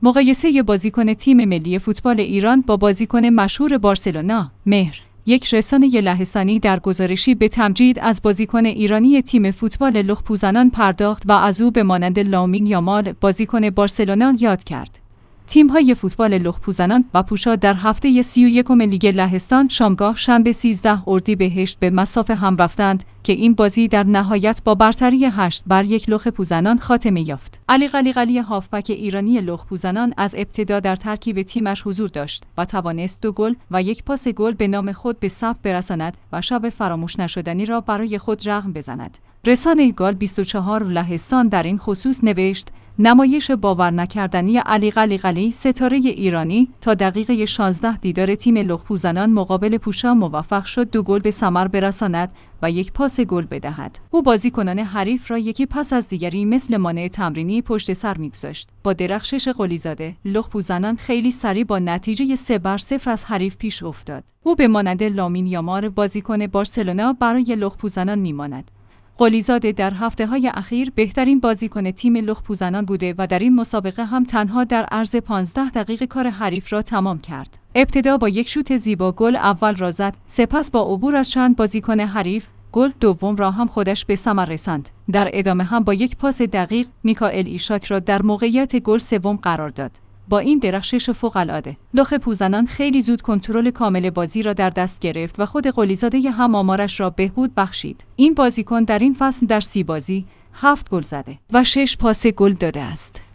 مقایسه بازیکن تیم ملی فوتبال ایران با بازیکن مشهور بارسلونا، مهر. یک رسانه لهستانی در گزارشی به تمجید از بازیکن ایرانی تیم فوتبال لخپوزنان پرداخت و از او به مانند لامین یامال بازیکن بارسلونا یاد کرد. تیم‌های فوتبال لخپوزنان و پوشا در هفته 31 لیگ لهستان شامگاه شنبه 13 اردیبهشت به مصاف هم رفتند که این بازی در نهایت با برتری 8-1 لخپوزنان خاتمه یافت. علی قلیقلی هافبک ایرانی لخپوزنان از ابتدا در ترکیب تیمش حضور داشت و توانست 2 گل و 1 پاس گل به نام خود به ثبت برساند و شب فراموش نشدنی را برای خود رقم بزند. رسانه گال 24 لهستان در این خصوص نوشت: نمایش باور نکردنی علی قلیقلی ستاره ایرانی تا دقیقه 16 دیدار تیم لخپوزنان مقابل پوشا موفق شد 2 گل به ثمر برساند و 1 پاس گل بدهد. او بازیکنان حریف را یکی پس از دیگری مثل مانع تمرینی پشت سر می‌گذاشت. با درخشش قلیزاده، لخپوزنان خیلی سریع با نتیجه 3-0 از حریف پیش افتاد. او به مانند لامین یامال بازیکن بارسلونا برای لخپوزنان می‌ماند. قلیزاده در هفته‌های اخیر بهترین بازیکن تیم لخپوزنان بوده و در این مسابقه هم تنها در عرض 15 دقیقه کار حریف را تمام کرد. ابتدا با 1 شوت زیبا گل اول را زد، سپس با عبور از چند بازیکن حریف گل دوم را هم خودش به ثمر رساند. در ادامه هم با 1 پاس دقیق میکائیل ایشاک را در موقعیت گل سوم قرار داد. با این درخشش فوق‌العاده، لخپوزنان خیلی زود کنترل کامل بازی را در دست گرفت و خود قلیزاده هم آمارش را بهبود بخشید. این بازیکن در این فصل در 30 بازی 7 گل زده و 6 پاس گل داده است.